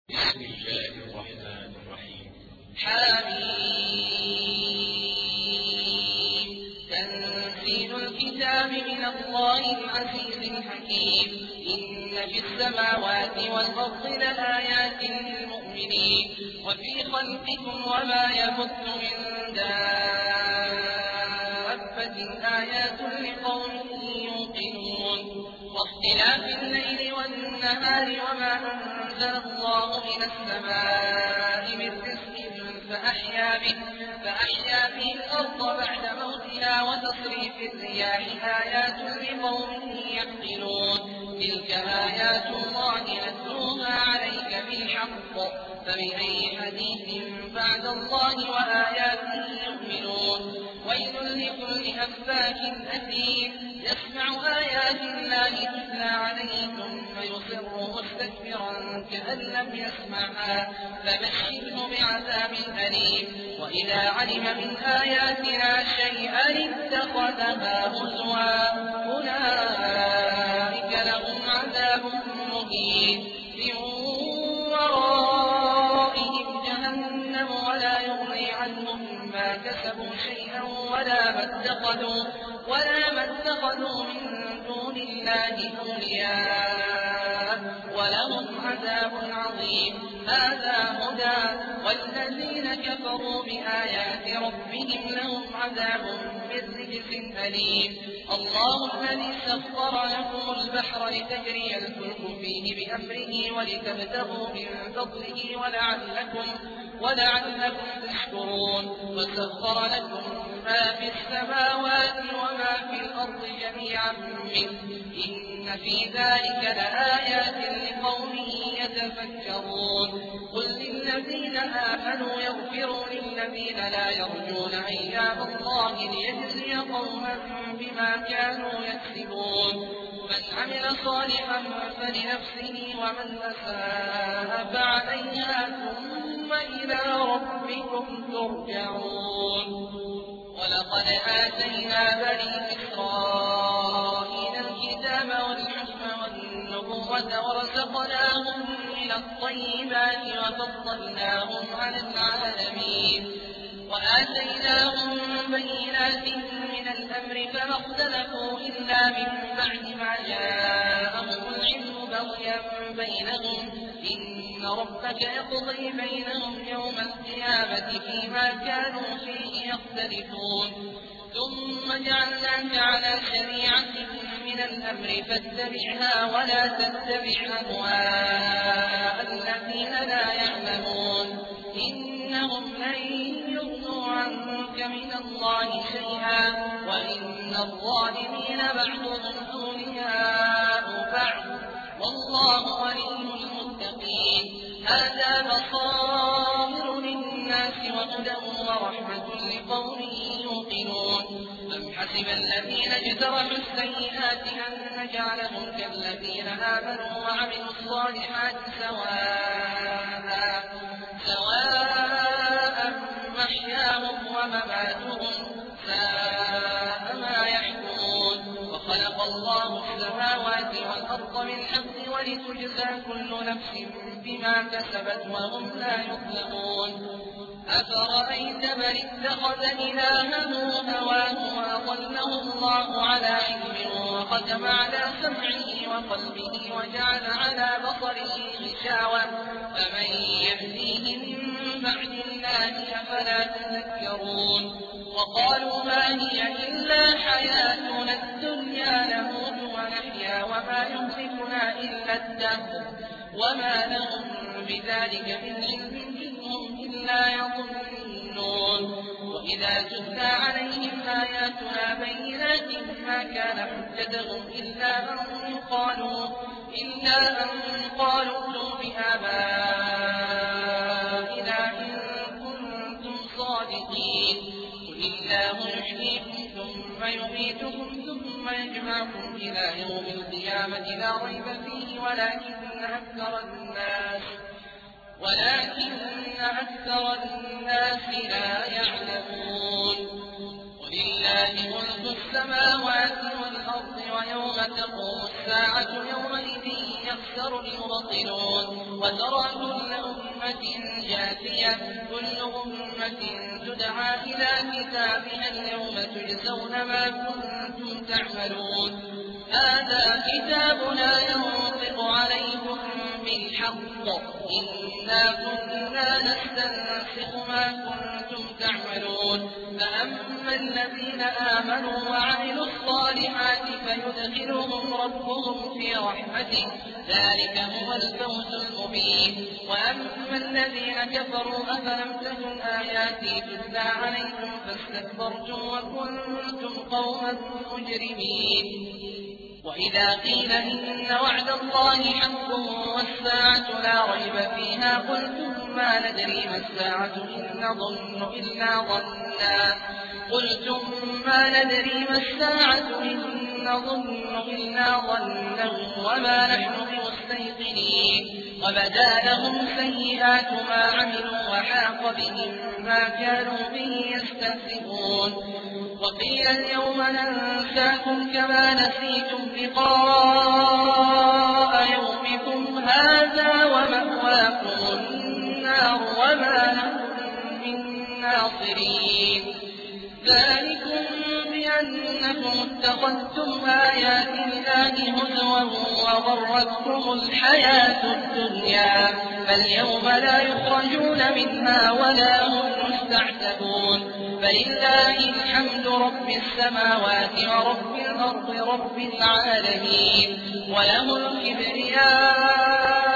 بسم الله الرحمن الرحيم. حميم. تنزيل الكتاب من الله العزيز الحكيم. إن في السماوات والأرض لآيات للمؤمنين وفي خلقكم وما يبث من دابة آيات لقوم يوقنون. واختلاف الليل والنهار وما أنزل الله من السماء من رزق فأحيا به الأرض بعد موتها وتصريف الرياح آيات لقوم يعقلون. تلك آيات الله نتلوها عليك بالحق فبأي حديث بعد الله وآياته يؤمنون. ويل لكل أفاك أثيم يسمع آيات الله تتلى عليه ثم يصر مستكبرا كأن لم يسمعها فبشره بعذاب أليم. وإذا علم من آياتنا شيئا اتخذها هزوا أولئك لهم عذاب مهين من ورائهم جهنم ولا يغني عنهم ما كسبوا شيئا ولا ما اتخذوا من دون الله أولياء ولهم عذاب عظيم. هذا هدى والذين كفروا بآيات ربهم لهم عذاب من رجس أليم. الله الذي سخر لكم البحر لتجري الفلك فيه بأمره ولتبتغوا من فضله ولعلكم تشكرون. وسخر لكم ما في السماوات وما في الأرض جميعا منه إن في ذلك لآيات لقوم يتفكرون. قل للذين آمنوا يغفروا للذين لا يرجون أيام الله ليجزي قوما بما كانوا يكسبون. من عمل صالحا فلنفسه ومن أساء فعليها ثم إلى ربكم ترجعون. ولقد آتينا بني إسرائيل الكتاب والحكم والنبوة ورزقناهم من الطيبات وفضلناهم على العالمين وآتيناهم بينات من الأمر فما اختلفوا إلا من بعد ما جاءهم العلم بغيا بينهم. إن ربك يقضي بينهم يوم القيامة فيما كانوا فيه يختلفون. ثم جعلناك على شريعة من الأمر فاتبعها ولا تتبع أهواء الذين لا يعلمون. إنهم لن يغنوا عنك من الله شيئا وإن الظالمين بعضهم أولياء بعض والله ولي المتقين. هذا بصائر للناس وهدى ورحمة لقوم يوقنون. أم حسب الذين اجترحوا السيئات أن نجعلهم كالذين آمنوا وعملوا الصالحات سواء محياهم ومماتهم ساء ما يحكمون. وخلق الله السماوات والأرض بالحق ولتجزى كل نفس بما كسبت وهم لا يظلمون. أفرأيت من اتخذ إلهه هواه وأضله الله على علم وختم على سمعه وقلبه وجعل على بصره غشاوة فمن يهديه من بعد الله أفلا تذكرون. وقالوا ما هي إلا حياتنا الدنيا نموت ونحيا وما يهلكنا إلا الدهر وما لهم بذلك من علم منهم إلا يظنون. وإذا تتلى عليهم آياتنا بينات ما كان حجتهم إلا أن قالوا ائتوا بآبائنا إن كنتم صادقين. قل الله يحييكم ثم يميتكم ثم يجمعكم إلى يوم القيامة لا ريب فيه ولكن أكثر الناس لا يعلمون. ولله ملك السماوات والأرض ويوم تقوم الساعة يومئذ يخسر المبطلون وترى كل أمة جاثية كل أمة تدعى إلى كتابها اليوم تجزون ما كنتم تعملون هذا كتابنا ينطق عليكم بالحق إنا كنا نستنسخ ما كنتم تعملون فأما الذين آمنوا وعملوا الصالحات فيدخلهم ربهم في رحمته ذلك هو الفوز المبين وأما الذين كفروا أفلم تكن آياتي تتلى عليكم فاستكبرتم وكنتم قوما مجرمين وإذا قيل إن وعد الله حق والساعة لا ريب فيها قلتم ما ندري ما الساعة إن نظن إلا ظنا وما نحن بمستيقنين وبدا لهم سيئات ما عملوا وحاق بهم ما كانوا به يستهزئون وقيل اليوم ننساكم كما نسيتم لقاء يومكم هذا ومأواكم النار وما لكم من ناصرين ذلكم بأنكم اتخذتم آيات الله هزوا وغرتكم الحياة الدنيا فاليوم لا يخرجون منها ولا هم يستعتبون فلله الحمد رب السماوات ورب الأرض رب العالمين وله الكبرياء